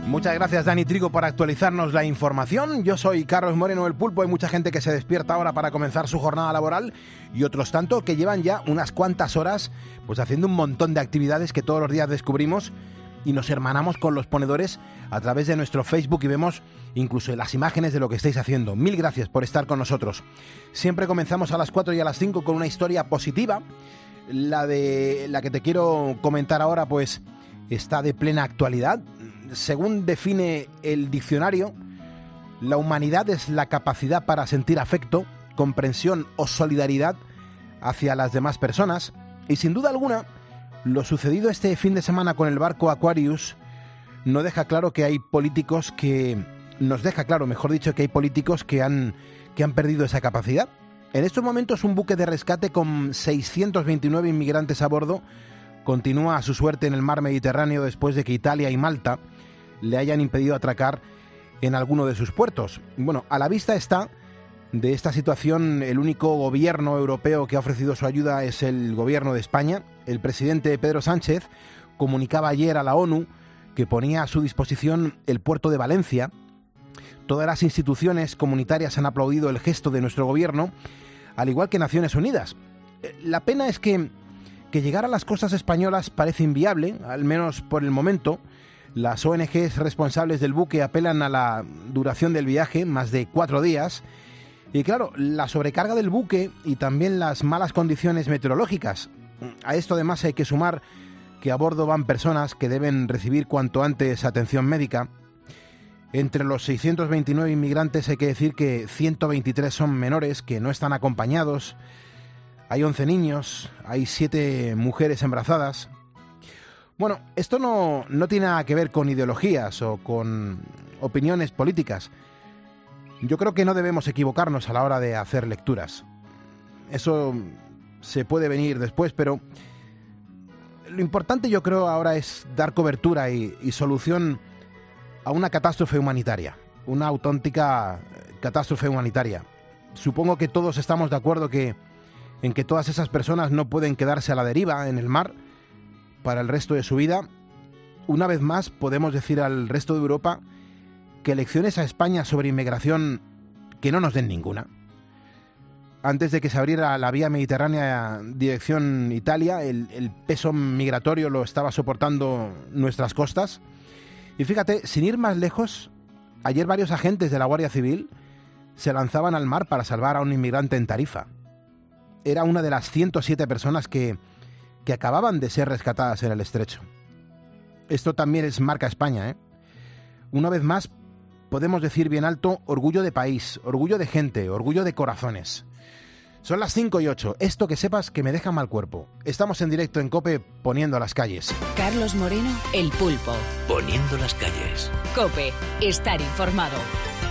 Muchas gracias, Dani Trigo, por actualizarnos la información. Yo soy Carlos Moreno, el Pulpo. Hay mucha gente que se despierta ahora para comenzar su jornada laboral y otros tanto que llevan ya unas cuantas horas pues haciendo un montón de actividades que todos los días descubrimos y nos hermanamos con los ponedores a través de nuestro Facebook y vemos incluso las imágenes de lo que estáis haciendo. Mil gracias por estar con nosotros. Siempre comenzamos a las 4 y a las 5 con una historia positiva. La que te quiero comentar ahora pues está de plena actualidad. Según define el diccionario, la humanidad es la capacidad para sentir afecto, comprensión o solidaridad hacia las demás personas. Y sin duda alguna, lo sucedido este fin de semana con el barco Aquarius nos deja claro que hay políticos que han perdido esa capacidad. En estos momentos, un buque de rescate con 629 inmigrantes a bordo continúa a su suerte en el mar Mediterráneo después de que Italia y Malta le hayan impedido atracar en alguno de sus puertos. Bueno, a la vista está de esta situación, el único gobierno europeo que ha ofrecido su ayuda es el gobierno de España. El presidente Pedro Sánchez comunicaba ayer a la ONU que ponía a su disposición el puerto de Valencia. Todas las instituciones comunitarias han aplaudido el gesto de nuestro gobierno, al igual que Naciones Unidas. La pena es que llegar a las costas españolas parece inviable, al menos por el momento. Las ONGs responsables del buque apelan a la duración del viaje, más de 4 días. Y claro, la sobrecarga del buque y también las malas condiciones meteorológicas. A esto además hay que sumar que a bordo van personas que deben recibir cuanto antes atención médica. Entre los 629 inmigrantes hay que decir que 123 son menores que no están acompañados. Hay 11 niños, hay 7 mujeres embarazadas. Bueno, esto no tiene nada que ver con ideologías o con opiniones políticas. Yo creo que no debemos equivocarnos a la hora de hacer lecturas. Eso se puede venir después, pero lo importante yo creo ahora es dar cobertura y solución a una catástrofe humanitaria, una auténtica catástrofe humanitaria. Supongo que todos estamos de acuerdo en que todas esas personas no pueden quedarse a la deriva en el mar para el resto de su vida. Una vez más podemos decir al resto de Europa que lecciones a España sobre inmigración que no nos den ninguna. Antes de que se abriera la vía mediterránea dirección Italia, el peso migratorio lo estaba soportando nuestras costas. Y fíjate, sin ir más lejos, ayer varios agentes de la Guardia Civil se lanzaban al mar para salvar a un inmigrante en Tarifa. Era una de las 107 personas que acababan de ser rescatadas en el estrecho. Esto también es marca España, ¿eh? Una vez más, podemos decir bien alto, orgullo de país, orgullo de gente, orgullo de corazones. Son las 5:08. Esto que sepas que me deja mal cuerpo. Estamos en directo en COPE poniendo las calles. Carlos Moreno, el Pulpo. Poniendo las calles. COPE, estar informado.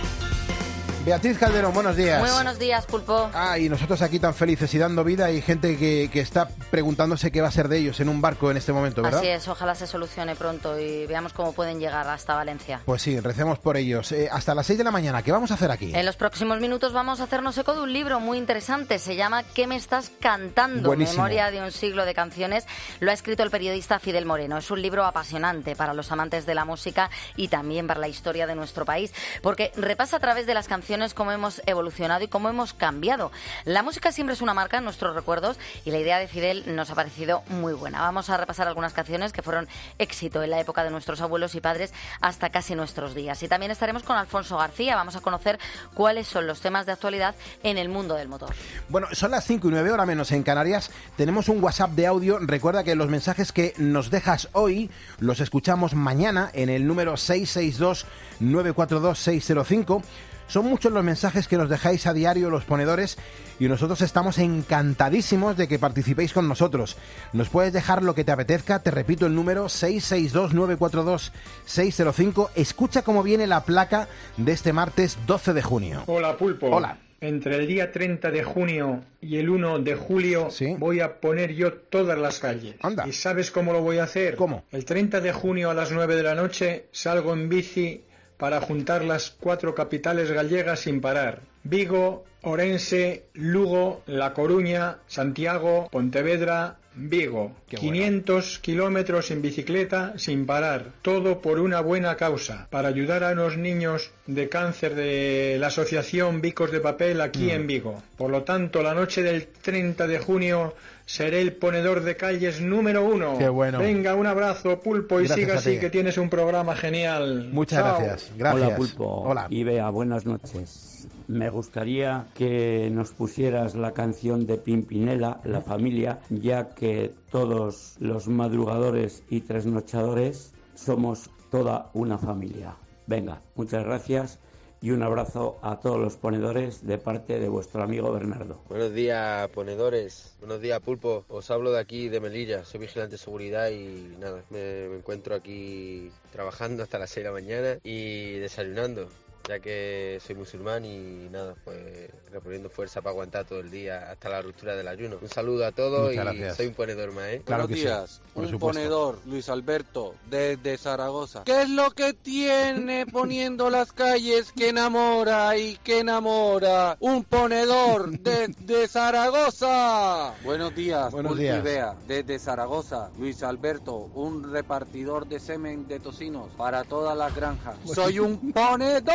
Beatriz Calderón, buenos días. Muy buenos días, Pulpo. Y nosotros aquí tan felices y dando vida, y gente que está preguntándose qué va a ser de ellos en un barco en este momento, ¿verdad? Así es, ojalá se solucione pronto y veamos cómo pueden llegar hasta Valencia. Pues sí, recemos por ellos. Hasta las 6 de la mañana, ¿qué vamos a hacer aquí? En los próximos minutos vamos a hacernos eco de un libro muy interesante, se llama ¿Qué me estás cantando? Buenísimo. Memoria de un siglo de canciones. Lo ha escrito el periodista Fidel Moreno. Es un libro apasionante para los amantes de la música y también para la historia de nuestro país, porque repasa a través de las canciones cómo hemos evolucionado y cómo hemos cambiado. La música siempre es una marca en nuestros recuerdos y la idea de Fidel nos ha parecido muy buena. Vamos a repasar algunas canciones que fueron éxito en la época de nuestros abuelos y padres hasta casi nuestros días. Y también estaremos con Alfonso García. Vamos a conocer cuáles son los temas de actualidad en el mundo del motor. Bueno, son las 5:09, hora menos en Canarias. Tenemos un WhatsApp de audio. Recuerda que los mensajes que nos dejas hoy los escuchamos mañana en el número 662-942-605. Son muchos los mensajes que nos dejáis a diario los ponedores y nosotros estamos encantadísimos de que participéis con nosotros. Nos puedes dejar lo que te apetezca, te repito el número 662-942-605. Escucha cómo viene la placa de este martes 12 de junio. Hola, Pulpo. Hola. Entre el día 30 de junio y el 1 de julio ¿Sí? voy a poner yo todas las calles. Anda. ¿Y sabes cómo lo voy a hacer? ¿Cómo? El 30 de junio a las 9 de la noche salgo en bici para juntar las 4 capitales gallegas sin parar. Vigo, Orense, Lugo, La Coruña, Santiago, Pontevedra, Vigo. Qué 500 kilómetros en bicicleta sin parar. Todo por una buena causa. Para ayudar a unos niños de cáncer de la asociación Bicos de Papel aquí en Vigo. Por lo tanto, la noche del 30 de junio seré el ponedor de calles número 1. Qué bueno. Venga, un abrazo, Pulpo, y Gracias siga a así, ti. que tienes un programa genial. Muchas Chao. gracias. Gracias. Hola, Pulpo. Hola. Y Bea, buenas noches. Me gustaría que nos pusieras la canción de Pimpinela, La Familia, ya que todos los madrugadores y trasnochadores somos toda una familia. Venga, muchas gracias y un abrazo a todos los ponedores de parte de vuestro amigo Bernardo. Buenos días, ponedores. Buenos días, Pulpo. Os hablo de aquí, de Melilla. Soy vigilante de seguridad y nada, me encuentro aquí trabajando hasta las 6 de la mañana y desayunando, ya que soy musulmán y nada, pues reponiendo fuerza para aguantar todo el día hasta la ruptura del ayuno. Un saludo a todos. Muchas y gracias. soy un ponedor más, ¿eh? Claro Buenos que sí, días, por un supuesto. ponedor, Luis Alberto, desde Zaragoza. ¿Qué es lo que tiene poniendo las calles que enamora y que enamora? Un ponedor desde Zaragoza. Buenos días, Buenos Pulpo días. y Bea, desde Zaragoza. Luis Alberto, un repartidor de semen de tocinos para todas las granjas. Soy un ponedor.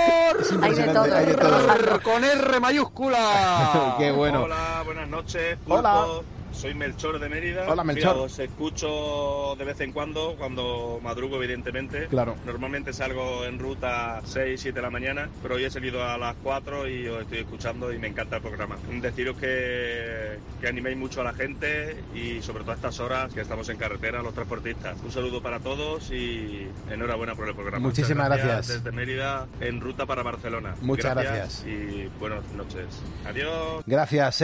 Hay de todo. Hay de todo. Con R mayúscula. Qué bueno. Hola, buenas noches, Pulpo. Hola. Soy Melchor de Mérida. Hola, Melchor. Mira, os escucho de vez en cuando madrugo, evidentemente. Claro. Normalmente salgo en ruta 6, 7 de la mañana, pero hoy he salido a las 4 y os estoy escuchando y me encanta el programa. Deciros que animéis mucho a la gente y sobre todo a estas horas que estamos en carretera, los transportistas. Un saludo para todos y enhorabuena por el programa. Muchísimas Muchas gracias. Desde Mérida, en ruta para Barcelona. Muchas gracias. Y buenas noches. Adiós. Gracias.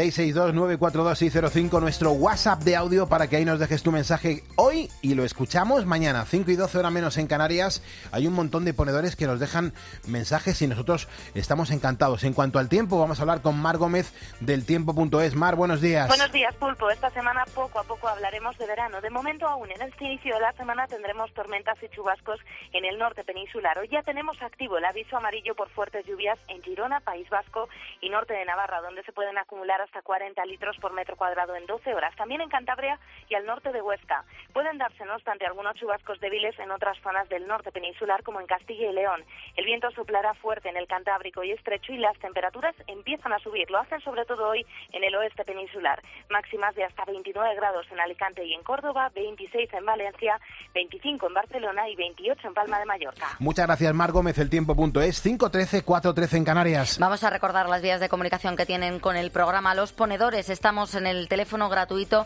662-942-605, nuestro WhatsApp de audio para que ahí nos dejes tu mensaje hoy y lo escuchamos mañana. 5 y 12 horas menos en Canarias. Hay un montón de ponedores que nos dejan mensajes y nosotros estamos encantados. En cuanto al tiempo, vamos a hablar con Mar Gómez del tiempo.es. Mar, buenos días. Buenos días, Pulpo. Esta semana poco a poco hablaremos de verano. De momento aún en este inicio de la semana tendremos tormentas y chubascos en el norte peninsular. Hoy ya tenemos activo el aviso amarillo por fuertes lluvias en Girona, País Vasco y norte de Navarra, donde se pueden acumular hasta 40 litros por metro cuadrado en 12 horas. También en Cantabria y al norte de Huesca. Pueden darse, no obstante, algunos chubascos débiles en otras zonas del norte peninsular, como en Castilla y León. El viento soplará fuerte en el Cantábrico y Estrecho y las temperaturas empiezan a subir. Lo hacen sobre todo hoy en el oeste peninsular. Máximas de hasta 29 grados en Alicante y en Córdoba, 26 en Valencia, 25 en Barcelona y 28 en Palma de Mallorca. Muchas gracias, Mar Gómez, el tiempo.es. 513 413 en Canarias. Vamos a recordar las vías de comunicación que tienen con el programa Los Ponedores. Estamos en el teléfono gratuito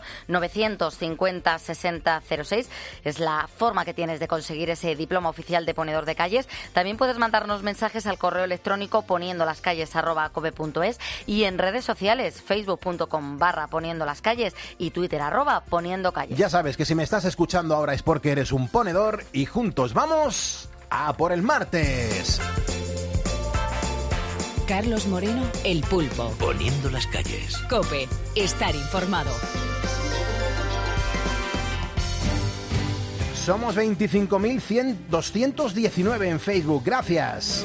950 60 06. Es la forma que tienes de conseguir ese diploma oficial de ponedor de calles. También puedes mandarnos mensajes al correo electrónico poniendolascalles@cope.es y en redes sociales facebook.com/poniendolascalles y Twitter @poniendocalles. Ya sabes que si me estás escuchando ahora es porque eres un ponedor y juntos vamos a por el martes. Carlos Moreno, El Pulpo. Poniendo las calles. COPE. Estar informado. Somos 25.219 en Facebook. Gracias.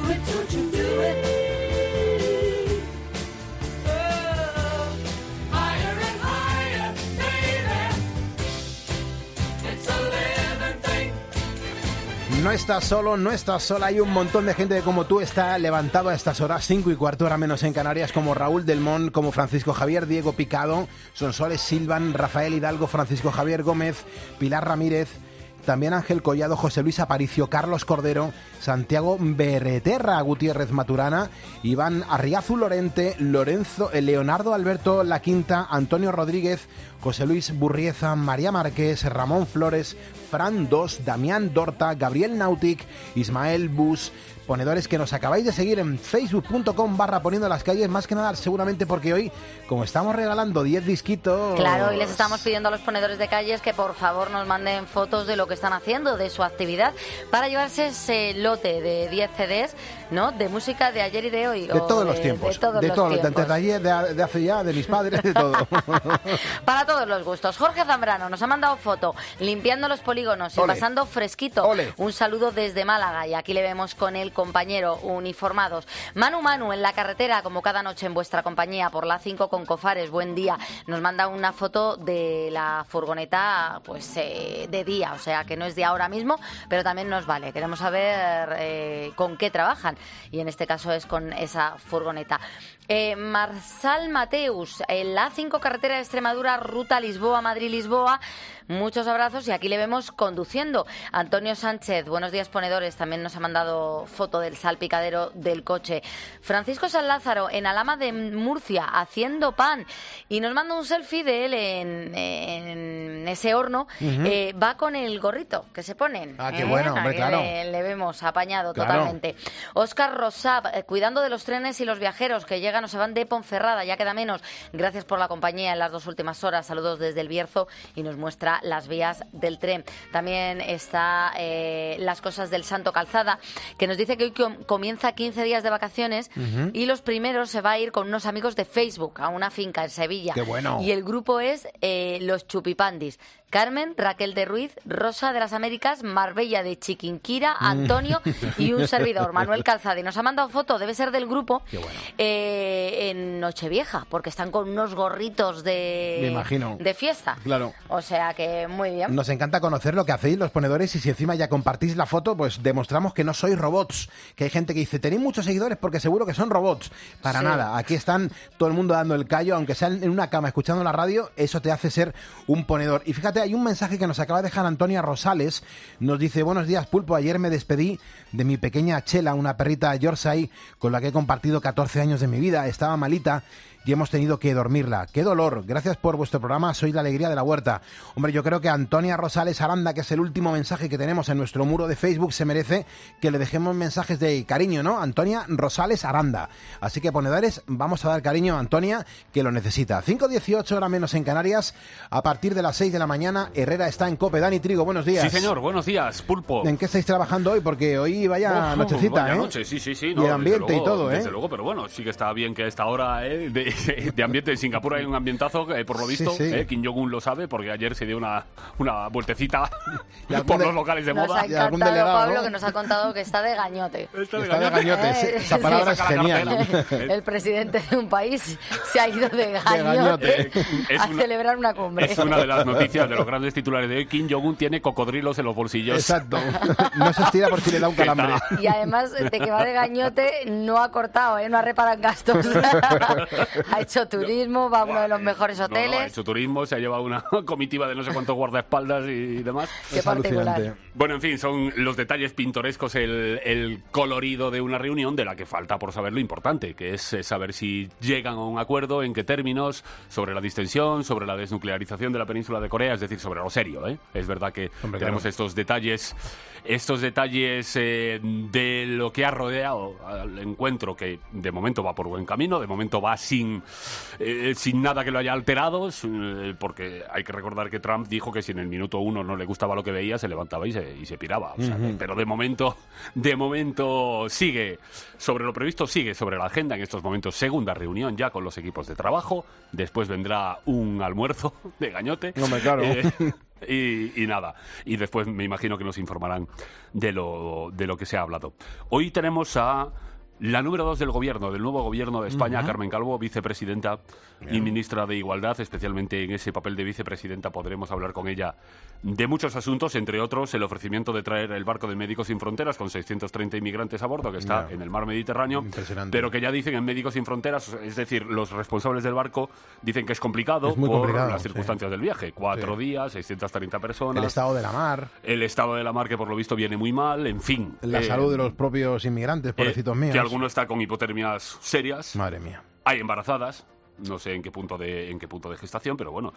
No estás solo, no estás sola. Hay un montón de gente que, como tú, está levantado a estas horas, 5:15, hora menos en Canarias, como Raúl Del Mon, como Francisco Javier, Diego Picado, Sonsoles Silvan, Rafael Hidalgo, Francisco Javier Gómez, Pilar Ramírez, también Ángel Collado, José Luis Aparicio, Carlos Cordero, Santiago Bereterra Gutiérrez Maturana, Iván Arriazu Lorente, Leonardo Alberto La Quinta, Antonio Rodríguez, José Luis Burrieza, María Márquez, Ramón Flores, Fran Dos, Damián Dorta, Gabriel Nautic, Ismael Bus, ponedores que nos acabáis de seguir en facebook.com/poniendo las calles, más que nada seguramente porque hoy, como estamos regalando 10 disquitos... Claro, y les estamos pidiendo a los ponedores de calles que por favor nos manden fotos de lo que están haciendo, de su actividad, para llevarse ese lote de 10 CDs, ¿no?, de música de ayer y de hoy. De todos los tiempos. De todos los tiempos. Antes de ayer, de hace ya, de mis padres, de todo. Para todos los gustos. Jorge Zambrano nos ha mandado foto limpiando los polígonos y pasando fresquito. Ole. Un saludo desde Málaga, y aquí le vemos con el compañero uniformados. Manu en la carretera, como cada noche en vuestra compañía por la 5 con Cofares. Buen día. Nos manda una foto de la furgoneta, pues de día, o sea que no es de ahora mismo, pero también nos vale. Queremos saber con qué trabajan, y en este caso es con esa furgoneta. Marsal Mateus, en la A5 carretera de Extremadura, ruta Lisboa, Madrid-Lisboa. Muchos abrazos, y aquí le vemos conduciendo. Antonio Sánchez, buenos días ponedores, también nos ha mandado foto del salpicadero del coche. Francisco San Lázaro, en Alhama de Murcia, haciendo pan, y nos manda un selfie de él en ese horno. Va con el gorrito que se ponen. Ah, qué bueno, hombre, claro. Le vemos apañado, claro. Totalmente. Óscar Rosab, cuidando de los trenes y los viajeros que llegan o se van de Ponferrada, ya queda menos. Gracias por la compañía en las 2 últimas horas. Saludos desde El Bierzo, y nos muestra las vías del tren. También está Las Cosas del Santo Calzada, que nos dice que hoy comienza 15 días de vacaciones, y los primeros se va a ir con unos amigos de Facebook a una finca en Sevilla. ¡Qué bueno! Y el grupo es Los Chupipandis. Carmen, Raquel de Ruiz, Rosa de las Américas, Marbella de Chiquinquira, Antonio y un servidor, Manuel Calzada. Y nos ha mandado foto, debe ser del grupo, en Nochevieja, porque están con unos gorritos Me imagino. de fiesta. Claro. O sea que muy bien. Nos encanta conocer lo que hacéis los ponedores, y si encima ya compartís la foto, pues demostramos que no sois robots. Que hay gente que dice, tenéis muchos seguidores porque seguro que son robots. Para nada, aquí están todo el mundo dando el callo, aunque sea en una cama escuchando la radio, eso te hace ser un ponedor. Y fíjate, hay un mensaje que nos acaba de dejar Antonia Rosales. Nos dice, buenos días Pulpo, ayer me despedí de mi pequeña Chela, una perrita Yorkshire con la que he compartido 14 años de mi vida. Estaba malita y hemos tenido que dormirla. ¡Qué dolor! Gracias por vuestro programa, sois la alegría de la huerta. Hombre, yo creo que Antonia Rosales Aranda, que es el último mensaje que tenemos en nuestro muro de Facebook, se merece que le dejemos mensajes de cariño, ¿no? Antonia Rosales Aranda. Así que, ponedores, vamos a dar cariño a Antonia, que lo necesita. 5:18, hora menos en Canarias. A partir de las 6 de la mañana, Herrera está en COPE. Dani Trigo, buenos días. Sí, señor, buenos días, Pulpo. ¿En qué estáis trabajando hoy? Porque hoy vaya nochecita, vaya ¿eh? Noche, sí. No, y el ambiente luego, y todo, ¿eh? Desde luego, pero bueno, sí que está bien que a esta hora de ambiente en Singapur hay un ambientazo, por lo visto, sí. Kim Jong-un lo sabe, porque ayer se dio una vueltecita por los locales de moda. Nos ha encantado Pablo, que nos ha contado que está de gañote. Está de gañote, esa palabra es genial. El presidente de un país se ha ido de gañote a celebrar una cumbre. Es una de las noticias de los grandes titulares de hoy. Kim Jong-un tiene cocodrilos en los bolsillos. Exacto. No se estira por si le da un calambre. Y además de que va de gañote, no ha cortado, no ha reparado en gastos. Ha hecho turismo, va a uno de los mejores hoteles. No, ha hecho turismo, se ha llevado una comitiva de no sé cuántos guardaespaldas y demás. Qué particular. Bueno, en fin, son los detalles pintorescos, el colorido de una reunión de la que falta por saber lo importante, que es saber si llegan a un acuerdo, en qué términos, sobre la distensión, sobre la desnuclearización de la península de Corea, es decir, sobre lo serio, ¿eh? Es verdad que tenemos estos detalles de lo que ha rodeado al encuentro, que de momento va por buen camino, de momento va sin nada que lo haya alterado, porque hay que recordar que Trump dijo que si en el minuto 1 no le gustaba lo que veía, se levantaba y se piraba. O sea, pero de momento sigue sobre lo previsto, sigue sobre la agenda en estos momentos. Segunda reunión ya con los equipos de trabajo, después vendrá un almuerzo de gañote. No, claro. Y nada, y después me imagino que nos informarán de lo que se ha hablado. Hoy tenemos a la número 2 del gobierno, del nuevo gobierno de España, Carmen Calvo, vicepresidenta y ministra de Igualdad. Especialmente en ese papel de vicepresidenta podremos hablar con ella de muchos asuntos, entre otros el ofrecimiento de traer el barco de Médicos Sin Fronteras con 630 inmigrantes a bordo, que está en el mar Mediterráneo, pero que ya dicen en Médicos Sin Fronteras, es decir, los responsables del barco dicen que es complicado por las circunstancias del viaje. 4 días, 630 personas. El estado de la mar. El estado de la mar, que por lo visto viene muy mal, en fin. La salud de los propios inmigrantes, pobrecitos míos. Que alguno está con hipotermias serias. Madre mía. Hay embarazadas. No sé en qué punto de gestación, pero bueno,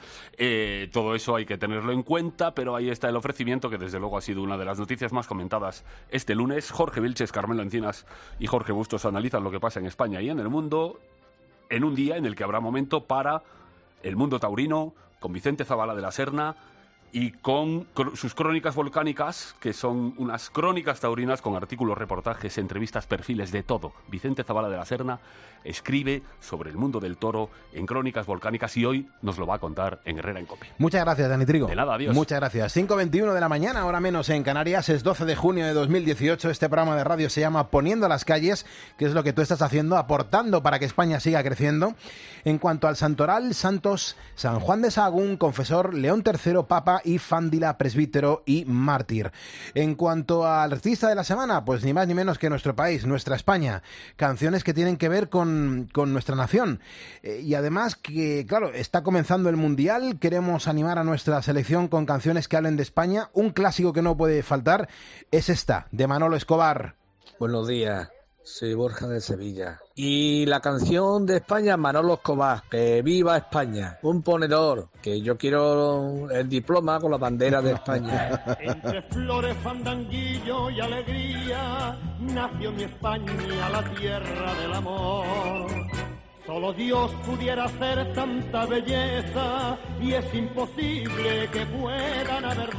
todo eso hay que tenerlo en cuenta, pero ahí está el ofrecimiento, que desde luego ha sido una de las noticias más comentadas este lunes. Jorge Vilches, Carmelo Encinas y Jorge Bustos analizan lo que pasa en España y en el mundo, en un día en el que habrá momento para el mundo taurino, con Vicente Zabala de la Serna y con sus crónicas volcánicas, que son unas crónicas taurinas con artículos, reportajes, entrevistas, perfiles, de todo. Vicente Zabala de la Serna escribe sobre el mundo del toro en Crónicas Volcánicas y hoy nos lo va a contar en Herrera en COPE. Muchas gracias, Dani Trigo. De nada, adiós. Muchas gracias. 5:21 de la mañana, hora menos en Canarias. Es 12 de junio de 2018. Este programa de radio se llama Poniendo las calles, que es lo que tú estás haciendo, aportando para que España siga creciendo. En cuanto al santoral, santos San Juan de Sahagún, confesor, León III, papa y Fándila, presbítero y mártir. En cuanto al artista de la semana, pues ni más ni menos que nuestro país, nuestra España. Canciones que tienen que ver con nuestra nación. Y además que, claro, está comenzando el Mundial, queremos animar a nuestra selección con canciones que hablen de España. Un clásico que no puede faltar es esta, de Manolo Escobar. Buenos días. Soy Borja de Sevilla. Y la canción de España, Manolo Escobar, que viva España, un ponedor, que yo quiero el diploma con la bandera de España. Entre flores, fandanguillo y alegría, nació mi España, la tierra del amor. Solo Dios pudiera hacer tanta belleza y es imposible que puedan haber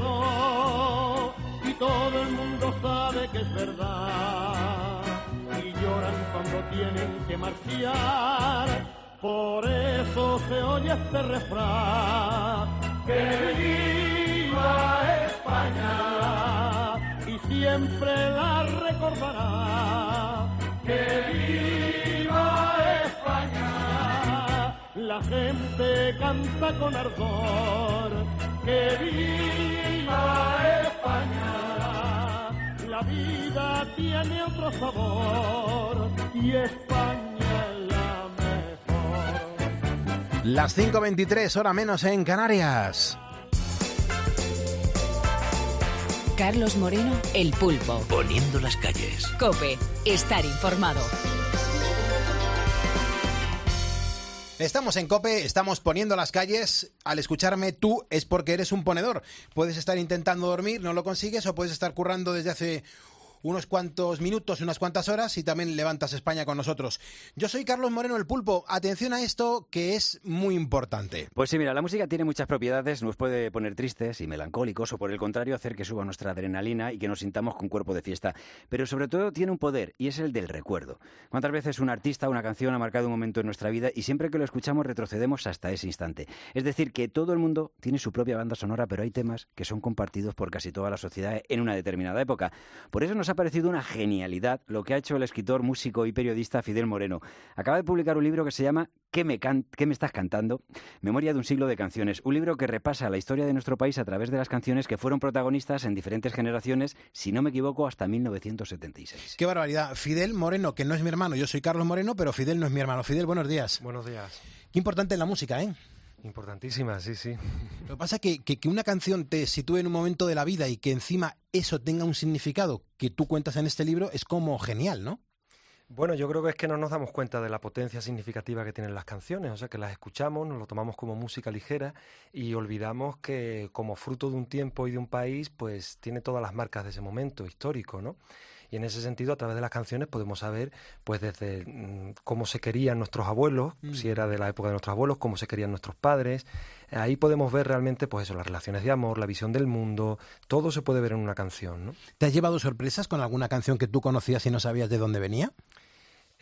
dos. Y todo el mundo sabe que es verdad. Y lloran cuando tienen que marchar, por eso se oye este refrán: que viva España, y siempre la recordará. Que viva España, la gente canta con ardor. Que viva España, la vida tiene otro sabor y España es la mejor. Las 5:23, hora menos en Canarias. Carlos Moreno, El Pulpo. Poniendo las calles. COPE, estar informado. Estamos en COPE, estamos poniendo las calles. Al escucharme tú es porque eres un ponedor. Puedes estar intentando dormir, no lo consigues, o puedes estar currando desde hace unos cuantos minutos, unas cuantas horas, y también levantas España con nosotros. Yo soy Carlos Moreno, El Pulpo. Atención a esto, que es muy importante. Pues sí, mira, la música tiene muchas propiedades, nos puede poner tristes y melancólicos, o por el contrario, hacer que suba nuestra adrenalina y que nos sintamos con cuerpo de fiesta. Pero sobre todo tiene un poder, y es el del recuerdo. ¿Cuántas veces un artista, una canción ha marcado un momento en nuestra vida y siempre que lo escuchamos retrocedemos hasta ese instante? Es decir, que todo el mundo tiene su propia banda sonora, pero hay temas que son compartidos por casi toda la sociedad en una determinada época. Por eso nos ha parecido una genialidad lo que ha hecho el escritor, músico y periodista Fidel Moreno. Acaba de publicar un libro que se llama ¿Qué me estás cantando? Memoria de un siglo de canciones. Un libro que repasa la historia de nuestro país a través de las canciones que fueron protagonistas en diferentes generaciones, si no me equivoco, hasta 1976. ¡Qué barbaridad! Fidel Moreno, que no es mi hermano. Yo soy Carlos Moreno, pero Fidel no es mi hermano. Fidel, buenos días. Buenos días. Qué importante es la música, ¿eh? Importantísima, sí, sí. Lo que pasa es que una canción te sitúe en un momento de la vida y que encima eso tenga un significado que tú cuentas en este libro es como genial, ¿no? Bueno, yo creo que es que no nos damos cuenta de la potencia significativa que tienen las canciones, o sea, que las escuchamos, nos lo tomamos como música ligera y olvidamos que como fruto de un tiempo y de un país, pues tiene todas las marcas de ese momento histórico, ¿no? Y en ese sentido, a través de las canciones podemos saber, pues desde cómo se querían nuestros abuelos, si era de la época de nuestros abuelos, cómo se querían nuestros padres. Ahí podemos ver realmente, pues eso, las relaciones de amor, la visión del mundo, todo se puede ver en una canción, ¿no? ¿Te has llevado sorpresas con alguna canción que tú conocías y no sabías de dónde venía?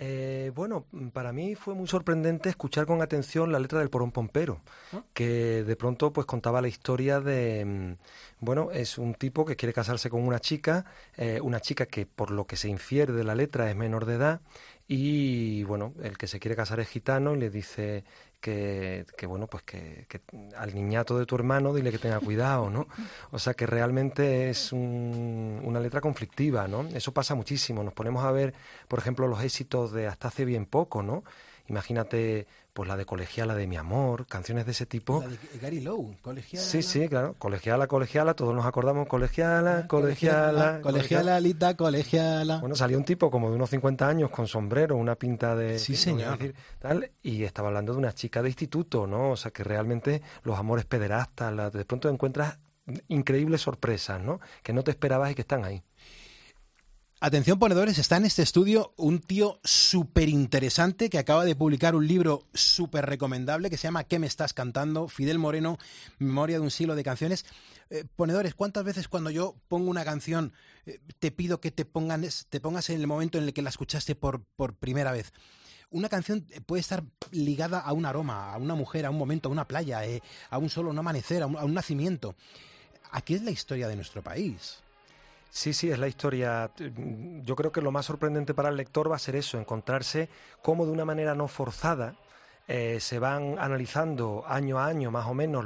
Bueno, para mí fue muy sorprendente escuchar con atención la letra del Porón Pompero, que de pronto pues contaba la historia de, bueno, es un tipo que quiere casarse con una chica que por lo que se infiere de la letra es menor de edad, y bueno, el que se quiere casar es gitano y le dice que bueno, pues que al niñato de tu hermano dile que tenga cuidado, ¿no? O sea que realmente es una letra conflictiva, ¿no? Eso pasa muchísimo. Nos ponemos a ver, por ejemplo, los éxitos de hasta hace bien poco, ¿no? Imagínate, pues la de Colegiala de mi amor, canciones de ese tipo. La de Gary Lowe, Colegiala. Sí, claro. Colegiala, todos nos acordamos. Colegiala, Alita, Colegiala. Bueno, salió un tipo como de unos 50 años con sombrero, una pinta de... Sí, señor. Decir, tal, y estaba hablando de una chica de instituto, ¿no? O sea, que realmente los amores pederastas, de pronto encuentras increíbles sorpresas, ¿no? Que no te esperabas y que están ahí. Atención, ponedores, está en este estudio un tío súper interesante que acaba de publicar un libro súper recomendable que se llama ¿Qué me estás cantando? Fidel Moreno, Memoria de un siglo de canciones. Ponedores, ¿cuántas veces cuando yo pongo una canción te pido que te pongas en el momento en el que la escuchaste por primera vez? Una canción puede estar ligada a un aroma, a una mujer, a un momento, a una playa, a un sol, a un amanecer, a un nacimiento. Aquí es la historia de nuestro país. Sí, es la historia. Yo creo que lo más sorprendente para el lector va a ser eso, encontrarse cómo de una manera no forzada se van analizando año a año más o menos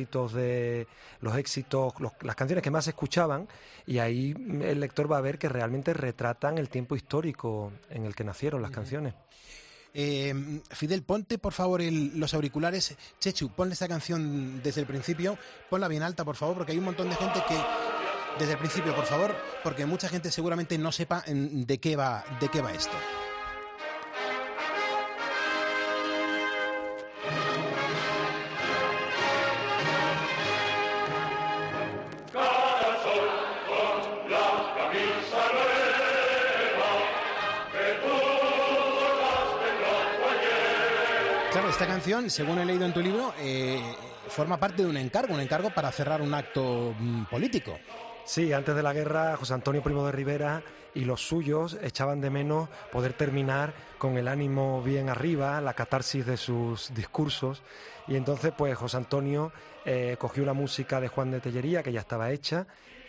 las canciones que más se escuchaban, y ahí el lector va a ver que realmente retratan el tiempo histórico en el que nacieron las canciones. Fidel, ponte por favor los auriculares. Chechu, ponle esta canción desde el principio, ponla bien alta por favor, porque hay un montón de gente que... Desde el principio, por favor, porque mucha gente seguramente no sepa de qué va esto. Claro, esta canción, según he leído en tu libro, forma parte de un encargo para cerrar un acto político. Sí, antes de la guerra, José Antonio Primo de Rivera y los suyos echaban de menos poder terminar con el ánimo bien arriba, la catarsis de sus discursos, y entonces pues José Antonio cogió la música de Juan de Tellería, que ya estaba hecha,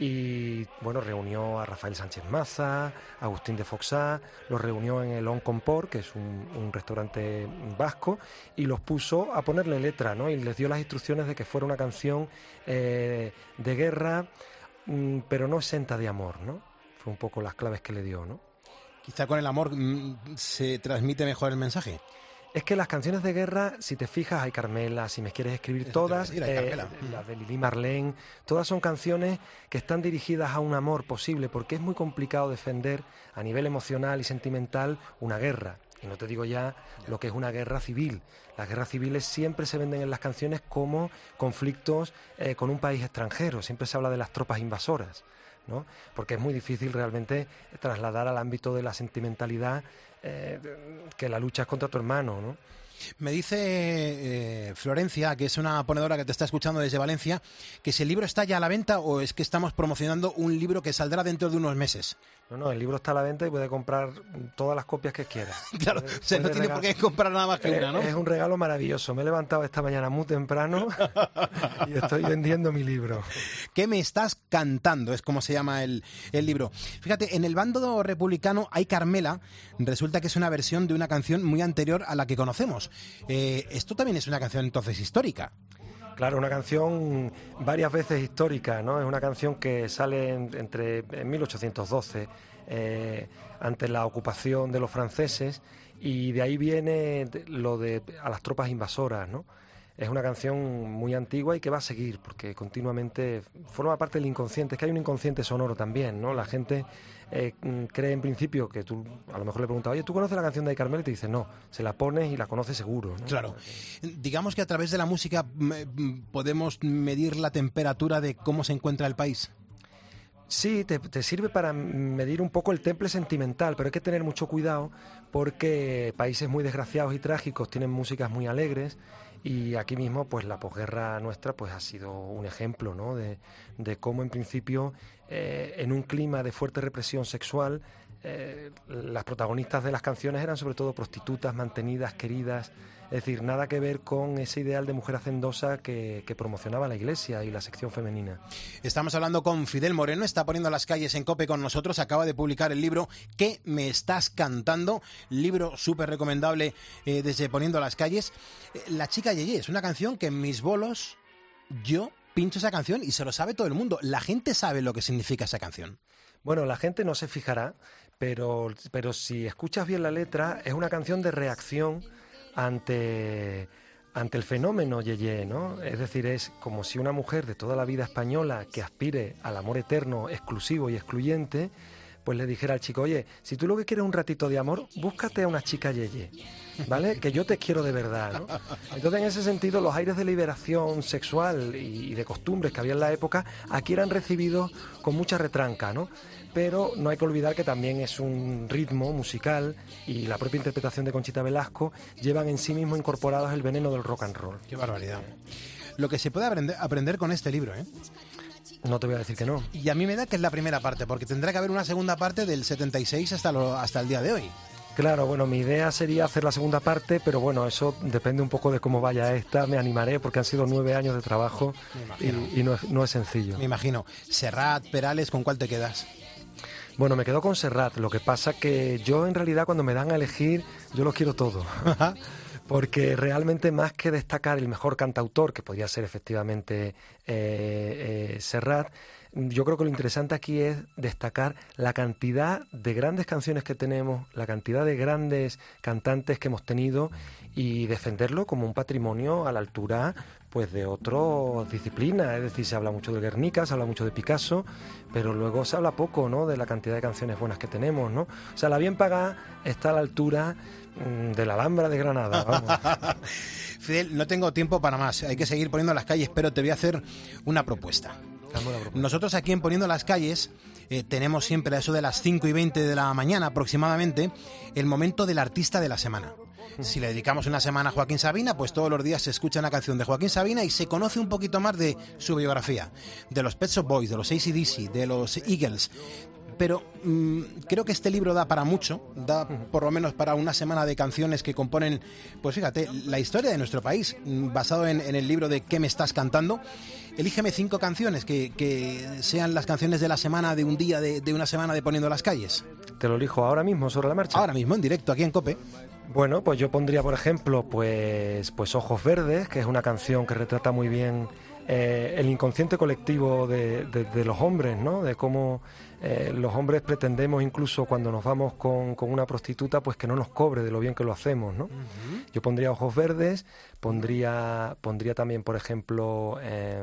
y bueno, reunió a Rafael Sánchez Maza, a Agustín de Foxá, los reunió en el On Comport, que es un restaurante vasco, y los puso a ponerle letra, ¿no? Y les dio las instrucciones de que fuera una canción de guerra, pero no exenta de amor, ¿no? Fue un poco las claves que le dio, ¿no? Quizá con el amor se transmite mejor el mensaje. Es que las canciones de guerra, si te fijas, hay Carmela, si me quieres escribir, todas, las de Lili Marlene, todas son canciones que están dirigidas a un amor posible, porque es muy complicado defender a nivel emocional y sentimental una guerra. Y no te digo ya lo que es una guerra civil. Las guerras civiles siempre se venden en las canciones como conflictos con un país extranjero. Siempre se habla de las tropas invasoras, ¿no? Porque es muy difícil realmente trasladar al ámbito de la sentimentalidad que la lucha es contra tu hermano, ¿no? Me dice Florencia, que es una ponedora que te está escuchando desde Valencia, que si el libro está ya a la venta o es que estamos promocionando un libro que saldrá dentro de unos meses. No, el libro está a la venta y puede comprar todas las copias que quiera. Claro, o sea, no tiene por qué comprar nada más que una, ¿no? Es un regalo maravilloso. Me he levantado esta mañana muy temprano y estoy vendiendo mi libro. ¿Qué me estás cantando? Es como se llama el libro. Fíjate, en el bando republicano hay Carmela. Resulta que es una versión de una canción muy anterior a la que conocemos. Esto también es una canción entonces histórica. Claro, una canción varias veces histórica, ¿no? Es una canción que sale en 1812, ante la ocupación de los franceses, y de ahí viene lo de a las tropas invasoras, ¿no? Es una canción muy antigua y que va a seguir, porque continuamente forma parte del inconsciente. Es que hay un inconsciente sonoro también, ¿no? La gente cree en principio que tú, a lo mejor le preguntas, oye, ¿tú conoces la canción de Carmela? Y te dice, no, se la pones y la conoces seguro, ¿no? Claro. Digamos que a través de la música podemos medir la temperatura de cómo se encuentra el país. Sí, te sirve para medir un poco el temple sentimental, pero hay que tener mucho cuidado porque países muy desgraciados y trágicos tienen músicas muy alegres, y aquí mismo pues la posguerra nuestra pues ha sido un ejemplo, ¿no? de cómo en principio en un clima de fuerte represión sexual las protagonistas de las canciones eran sobre todo prostitutas, mantenidas, queridas. Es decir, nada que ver con ese ideal de mujer hacendosa que promocionaba la Iglesia y la sección femenina. Estamos hablando con Fidel Moreno, está poniendo las calles en COPE con nosotros, acaba de publicar el libro ¿Qué me estás cantando? Libro súper recomendable desde Poniendo las calles. La chica Yeye es una canción que en mis bolos yo pincho esa canción y se lo sabe todo el mundo. La gente sabe lo que significa esa canción. Bueno, la gente no se fijará, pero si escuchas bien la letra, es una canción de reacción ante el fenómeno Yeye, ¿no? Es decir, es como si una mujer de toda la vida española que aspire al amor eterno, exclusivo y excluyente, pues le dijera al chico, oye, si tú lo que quieres es un ratito de amor, búscate a una chica Yeye, ¿vale? Que yo te quiero de verdad, ¿no? Entonces, en ese sentido, los aires de liberación sexual y de costumbres que había en la época, aquí eran recibidos con mucha retranca, ¿no? Pero no hay que olvidar que también es un ritmo musical y la propia interpretación de Conchita Velasco llevan en sí mismo incorporados el veneno del rock and roll. ¡Qué barbaridad! Lo que se puede aprender con este libro, ¿eh? No te voy a decir que no. Y a mí me da que es la primera parte, porque tendrá que haber una segunda parte del 76 hasta el día de hoy. Claro, bueno, mi idea sería hacer la segunda parte, pero bueno, eso depende un poco de cómo vaya esta. Me animaré porque han sido 9 años de trabajo y no es sencillo. Me imagino. Serrat, Perales, ¿con cuál te quedas? Bueno, me quedo con Serrat. Lo que pasa que yo en realidad cuando me dan a elegir, yo los quiero todos. Porque realmente más que destacar el mejor cantautor, que podría ser efectivamente Serrat, yo creo que lo interesante aquí es destacar la cantidad de grandes canciones que tenemos, la cantidad de grandes cantantes que hemos tenido y defenderlo como un patrimonio a la altura pues de otras disciplinas. Es decir, se habla mucho de Guernica, se habla mucho de Picasso, pero luego se habla poco, ¿no?, de la cantidad de canciones buenas que tenemos, ¿no? O sea, la bien pagada está a la altura de la Alhambra de Granada, vamos. Fidel, no tengo tiempo para más, hay que seguir poniendo las calles, pero te voy a hacer una propuesta. Nosotros aquí en Poniendo las Calles tenemos siempre a eso de las 5:20 de la mañana aproximadamente el momento del artista de la semana. Si le dedicamos una semana a Joaquín Sabina, pues todos los días se escucha una canción de Joaquín Sabina y se conoce un poquito más de su biografía, de los Pet Shop Boys, de los AC/DC, de los Eagles. Pero creo que este libro da para mucho, da por lo menos para una semana de canciones que componen, pues fíjate, la historia de nuestro país, basado en el libro de ¿Qué me estás cantando? Elígeme 5 canciones que sean las canciones de la semana, de un día, de una semana de Poniendo las Calles. Te lo elijo ahora mismo, sobre la marcha. Ahora mismo, en directo, aquí en COPE. Bueno, pues yo pondría, por ejemplo, pues Ojos Verdes, que es una canción que retrata muy bien el inconsciente colectivo de los hombres, ¿no? De cómo los hombres pretendemos, incluso cuando nos vamos con una prostituta, pues que no nos cobre de lo bien que lo hacemos, ¿no? Uh-huh. Yo pondría Ojos Verdes, pondría también, por ejemplo,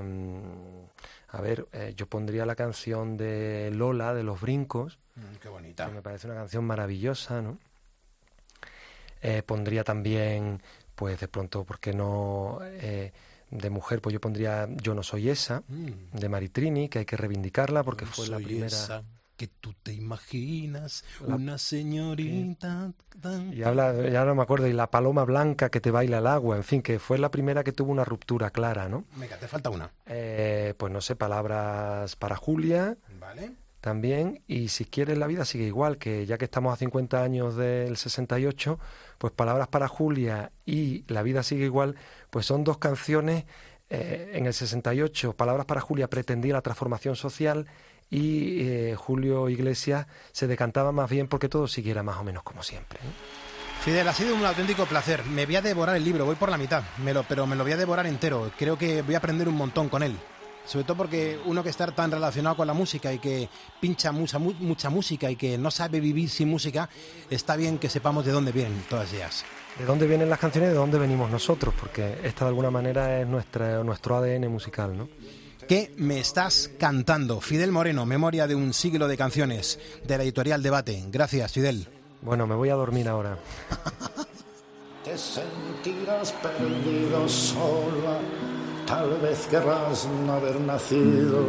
yo pondría la canción de Lola, de Los Brincos. Qué bonita. Que me parece una canción maravillosa, ¿no? Pondría también, pues de pronto, ¿por qué no...? De mujer, pues yo pondría Yo no soy esa, de Maritrini, que hay que reivindicarla porque fue la primera... Esa que tú te imaginas, una señorita... Y habla, ya no me acuerdo, y La paloma blanca que te baila al agua, en fin, que fue la primera que tuvo una ruptura clara, ¿no? Venga, te falta una. Pues no sé, Palabras para Julia... Vale. También, y Si quieres la vida sigue igual, que ya que estamos a 50 años del 68, pues Palabras para Julia y La vida sigue igual, pues son 2 canciones. En el 68, Palabras para Julia pretendía la transformación social y Julio Iglesias se decantaba más bien porque todo siguiera más o menos como siempre, ¿no? Fidel, ha sido un auténtico placer. Me voy a devorar el libro, voy por la mitad, pero me lo voy a devorar entero. Creo que voy a aprender un montón con él. Sobre todo porque uno que está tan relacionado con la música y que pincha mucha música y que no sabe vivir sin música, está bien que sepamos de dónde vienen todas ellas. De dónde vienen las canciones y de dónde venimos nosotros, porque esta de alguna manera es nuestro ADN musical, ¿no? ¿Qué me estás cantando? Fidel Moreno, Memoria de un siglo de canciones, de la editorial Debate. Gracias, Fidel. Bueno, me voy a dormir ahora. Te sentirás perdido sola. Tal vez querrás no haber nacido,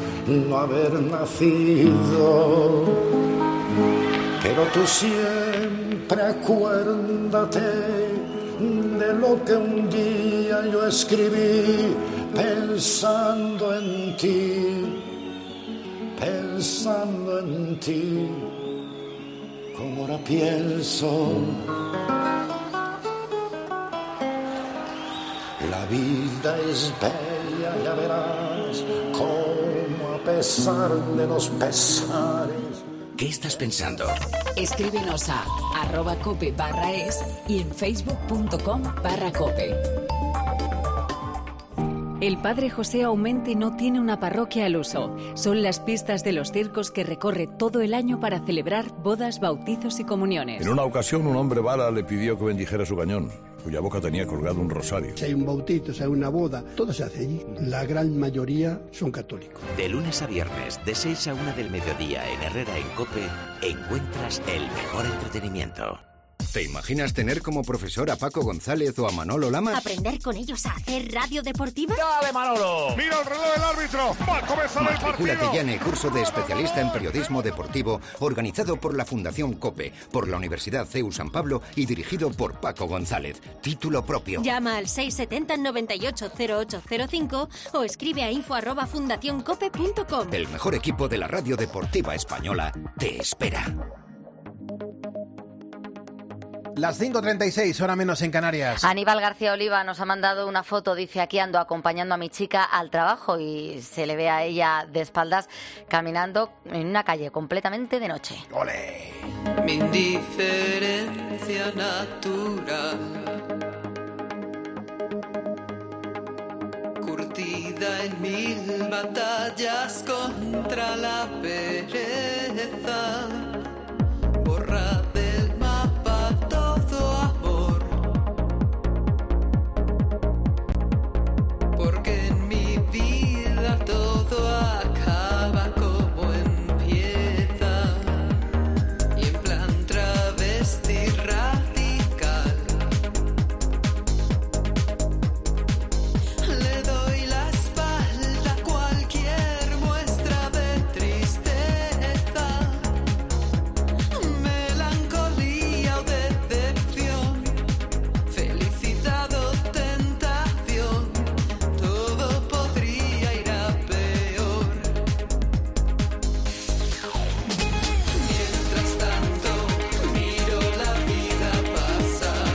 pero tú siempre acuérdate de lo que un día yo escribí pensando en ti, como ahora pienso. La vida es bella, ya verás, como a pesar de los pesares. ¿Qué estás pensando? Escríbenos a @cope/es y en facebook.com/cope. El Padre José Aumente no tiene una parroquia al uso. Son las pistas de los circos que recorre todo el año para celebrar bodas, bautizos y comuniones. En una ocasión un hombre bala le pidió que bendijera su cañón, cuya boca tenía colgado un rosario. Si hay un bautizo, si hay una boda, todo se hace allí. La gran mayoría son católicos. De lunes a viernes, de 6 a 1 del mediodía en Herrera en COPE, encuentras el mejor entretenimiento. ¿Te imaginas tener como profesor a Paco González o a Manolo Lama? ¿Aprender con ellos a hacer radio deportiva? ¡Dale, Manolo! ¡Mira el reloj del árbitro! ¡Va a comenzar el partido! Matricúlate ya en el curso de especialista en periodismo deportivo organizado por la Fundación COPE, por la Universidad CEU San Pablo y dirigido por Paco González. Título propio. Llama al 670 98 0805 o escribe a info@fundacioncope.com. El mejor equipo de la radio deportiva española te espera. Las 5:36, hora menos en Canarias. Aníbal García Oliva nos ha mandado una foto, dice: aquí ando acompañando a mi chica al trabajo, y se le ve a ella de espaldas caminando en una calle completamente de noche. ¡Ole! Mi indiferencia natural, curtida en 1000 batallas contra la pereza, borra del mapa todo amor, porque en mi vida todo acaba como empieza, y en plan travesti radical le doy la espalda a cualquier muestra de tristeza, melancolía o decepción, felicidad o tentación, todo podría ir a peor. Mientras tanto miro la vida pasar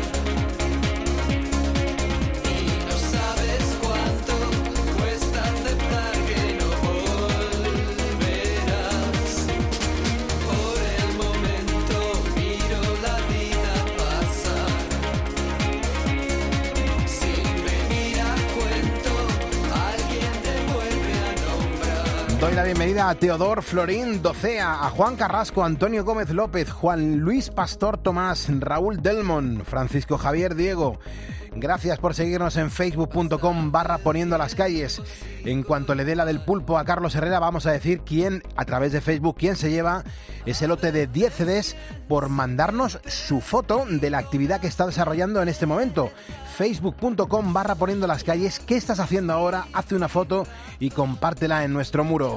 y no sabes cuánto cuesta aceptar que no volverás. Por el momento miro la vida pasar sin venir a cuento, alguien te vuelve a nombrar. Doy la bienvenida a Teodor Florín Docea, a Juan Carrasco, Antonio Gómez López, Juan Luis Pastor Tomás, Raúl Delmon, Francisco Javier Diego. Gracias por seguirnos en facebook.com/poniendo las calles. En cuanto le dé la del pulpo a Carlos Herrera, vamos a decir quién, a través de Facebook, quién se lleva ese lote de 10 CDs por mandarnos su foto de la actividad que está desarrollando en este momento. facebook.com/poniendo las calles. ¿Qué estás haciendo ahora? Hazte una foto y compártela en nuestro muro.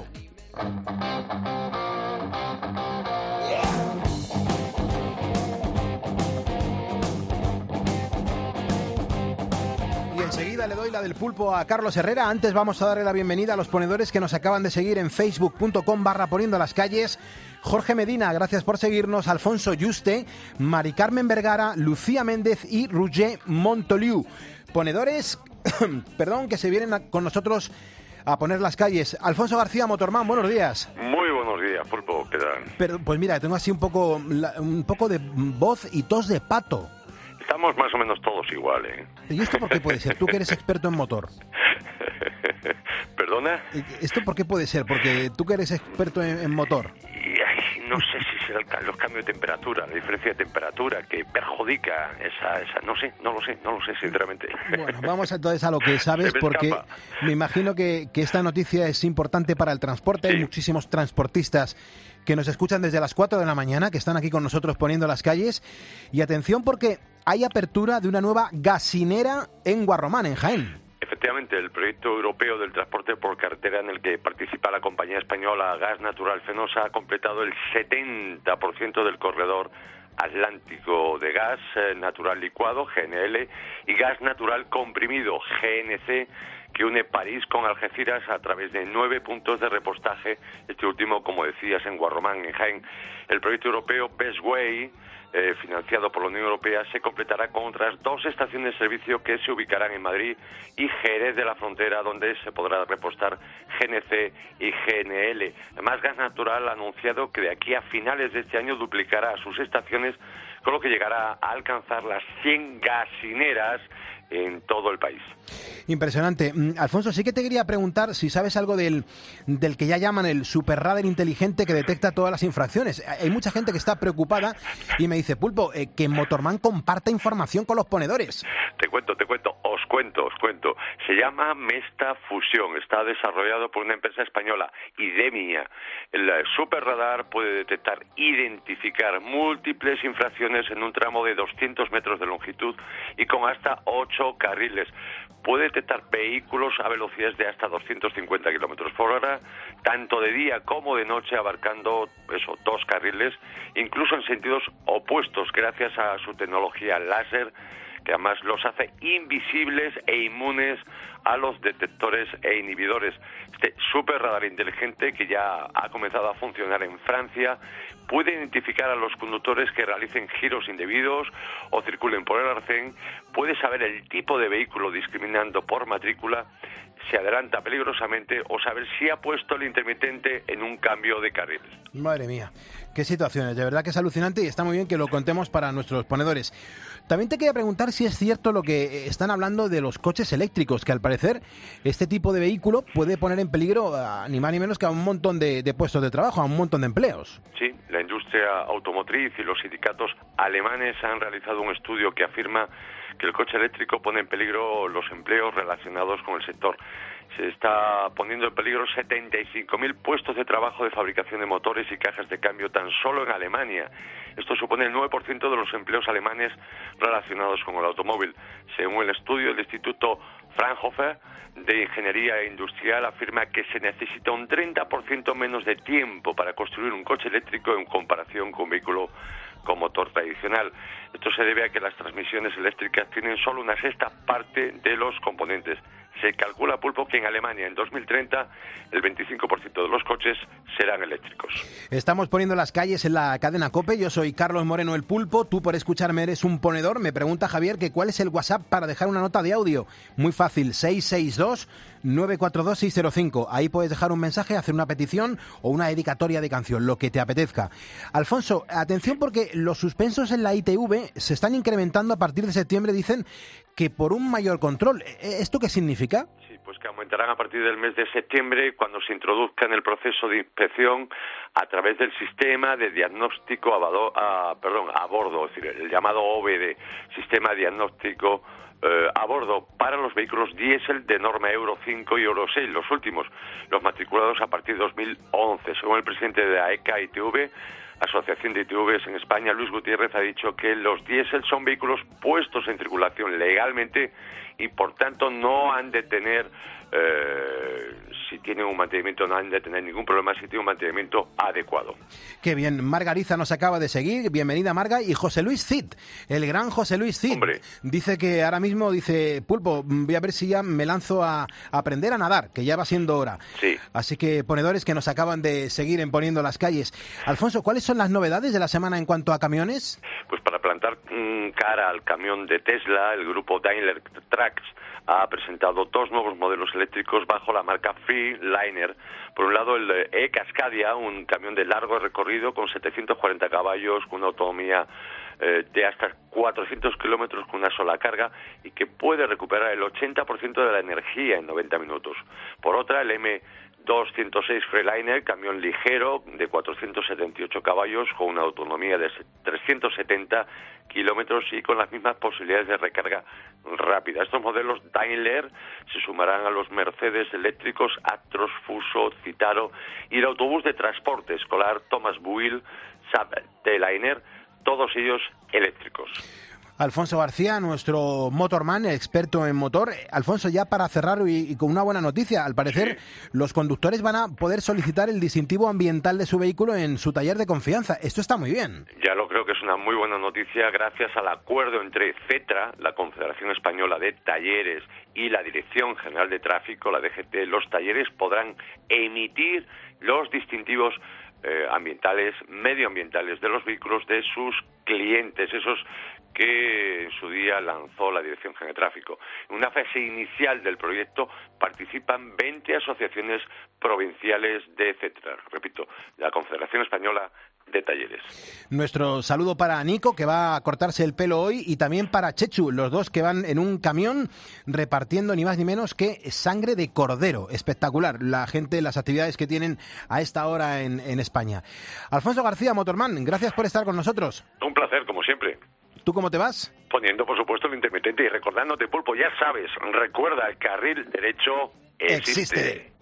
Y enseguida le doy la del pulpo a Carlos Herrera. Antes vamos a darle la bienvenida a los ponedores que nos acaban de seguir en facebook.com/poniendo las calles. Jorge Medina, gracias por seguirnos. Alfonso Yuste, Mari Carmen Vergara, Lucía Méndez y Roger Montoliu. Ponedores, perdón, que se vienen con nosotros a poner las calles. Alfonso García Motorman, buenos días. Muy buenos días, pulpo, ¿qué tal? Pero, pues mira, tengo así un poco de voz y tos de pato. Estamos más o menos todos igual, ¿eh? ¿Y esto por qué puede ser? Tú que eres experto en motor. ¿Perdona? ¿Esto por qué puede ser? Porque tú que eres experto en motor. No sé si será los cambios de temperatura, la diferencia de temperatura que perjudica esa no lo sé, sinceramente. Bueno, vamos entonces a lo que sabes, porque me imagino que esta noticia es importante para el transporte. Sí. Hay muchísimos transportistas que nos escuchan desde las 4 de la mañana, que están aquí con nosotros poniendo las calles. Y atención, porque hay apertura de una nueva gasinera en Guarromán, en Jaén. Efectivamente, el proyecto europeo del transporte por carretera en el que participa la compañía española Gas Natural Fenosa ha completado el 70% del corredor Atlántico de gas natural licuado, GNL, y gas natural comprimido, GNC, que une París con Algeciras a través de 9 puntos de repostaje, este último, como decías, en Guarromán, en Jaén. El proyecto europeo Best Way, financiado por la Unión Europea, se completará con otras 2 estaciones de servicio que se ubicarán en Madrid y Jerez de la Frontera, donde se podrá repostar GNC y GNL. Además, Gas Natural ha anunciado que de aquí a finales de este año duplicará sus estaciones, con lo que llegará a alcanzar las 100 gasineras en todo el país. Impresionante. Alfonso, sí que te quería preguntar si sabes algo del que ya llaman el superradar inteligente que detecta todas las infracciones. Hay mucha gente que está preocupada y me dice, Pulpo, que Motorman comparte información con los ponedores. Te cuento. Os cuento. Se llama Mesta Fusión. Está desarrollado por una empresa española, Idemia. El superradar puede detectar, identificar múltiples infracciones en un tramo de 200 metros de longitud y con hasta 8 carriles. Puede detectar vehículos a velocidades de hasta 250 kilómetros por hora, tanto de día como de noche, abarcando 2 carriles, incluso en sentidos opuestos, gracias a su tecnología láser, que además los hace invisibles e inmunes a los detectores e inhibidores. Este superradar inteligente, que ya ha comenzado a funcionar en Francia, puede identificar a los conductores que realicen giros indebidos o circulen por el arcén, puede saber el tipo de vehículo discriminando por matrícula, se adelanta peligrosamente o saber si ha puesto el intermitente en un cambio de carril. Madre mía, qué situaciones, de verdad que es alucinante y está muy bien que lo contemos para nuestros ponedores. También te quería preguntar si es cierto lo que están hablando de los coches eléctricos, que al parecer este tipo de vehículo puede poner en peligro ni más ni menos que a un montón de puestos de trabajo, a un montón de empleos. Sí, la industria automotriz y los sindicatos alemanes han realizado un estudio que afirma que el coche eléctrico pone en peligro los empleos relacionados con el sector. Se está poniendo en peligro 75.000 puestos de trabajo de fabricación de motores y cajas de cambio tan solo en Alemania. Esto supone el 9% de los empleos alemanes relacionados con el automóvil. Según el estudio del Instituto Fraunhofer de Ingeniería Industrial, afirma que se necesita un 30% menos de tiempo para construir un coche eléctrico en comparación con un vehículo con motor tradicional. Esto se debe a que las transmisiones eléctricas tienen solo una sexta parte de los componentes. Se calcula, Pulpo, que en Alemania en 2030 el 25% de los coches serán eléctricos. Estamos poniendo las calles en la cadena COPE. Yo soy Carlos Moreno, el Pulpo. Tú, por escucharme, eres un ponedor. Me pregunta Javier que cuál es el WhatsApp para dejar una nota de audio. Muy fácil, 662-942-605. Ahí puedes dejar un mensaje, hacer una petición o una dedicatoria de canción, lo que te apetezca. Alfonso, atención porque los suspensos en la ITV se están incrementando a partir de septiembre, dicen que por un mayor control. ¿Esto qué significa? Sí, pues que aumentarán a partir del mes de septiembre cuando se introduzca en el proceso de inspección a través del sistema de diagnóstico a bordo, es decir, el llamado OBD, sistema diagnóstico a bordo para los vehículos diésel de norma Euro 5 y Euro 6, los últimos, los matriculados a partir de 2011. Según el presidente de AECA ITV, Asociación de ITVs en España, Luis Gutiérrez, ha dicho que los diésel son vehículos puestos en circulación legalmente y por tanto no han de tener, si tienen un mantenimiento, no han de tener ningún problema si tienen un mantenimiento adecuado. Qué bien. Margariza nos acaba de seguir. Bienvenida, Marga. Y José Luis Cid, el gran José Luis Cid. Hombre. Dice que ahora mismo, Pulpo, voy a ver si ya me lanzo a aprender a nadar, que ya va siendo hora. Sí. Así que ponedores que nos acaban de seguir en Poniendo las Calles. Alfonso, ¿cuáles son las novedades de la semana en cuanto a camiones? Pues para plantar cara al camión de Tesla, el grupo Daimler Trucks ha presentado 2 nuevos modelos eléctricos bajo la marca Freeliner. Por un lado, el E-Cascadia, un camión de largo recorrido con 740 caballos, con una autonomía de hasta 400 kilómetros con una sola carga y que puede recuperar el 80% de la energía en 90 minutos. Por otra, el M206 Freeliner, camión ligero de 478 caballos con una autonomía de 370 kilómetros y con las mismas posibilidades de recarga rápida. Estos modelos Daimler se sumarán a los Mercedes eléctricos Actros, Fuso, Citaro y el autobús de transporte escolar Thomas Buell Subteliner, todos ellos eléctricos. Alfonso García, nuestro motorman, el experto en motor. Alfonso, ya para cerrar y con una buena noticia, al parecer los conductores van a poder solicitar el distintivo ambiental de su vehículo en su taller de confianza. Esto está muy bien. Ya lo creo que es una muy buena noticia gracias al acuerdo entre CETRA, la Confederación Española de Talleres, y la Dirección General de Tráfico, la DGT. Los talleres podrán emitir los distintivos ambientales, medioambientales de los vehículos de sus clientes, esos que en su día lanzó la Dirección General de Tráfico. En una fase inicial del proyecto participan 20 asociaciones provinciales de CETRA, repito, la Confederación Española de Talleres. Nuestro saludo para Nico, que va a cortarse el pelo hoy, y también para Chechu, los dos que van en un camión repartiendo ni más ni menos que sangre de cordero. Espectacular la gente, las actividades que tienen a esta hora en España. Alfonso García, motorman, gracias por estar con nosotros. Un placer, como siempre. ¿Tú cómo te vas? Poniendo, por supuesto, el intermitente y recordándote, Pulpo, ya sabes, recuerda, el carril derecho existe.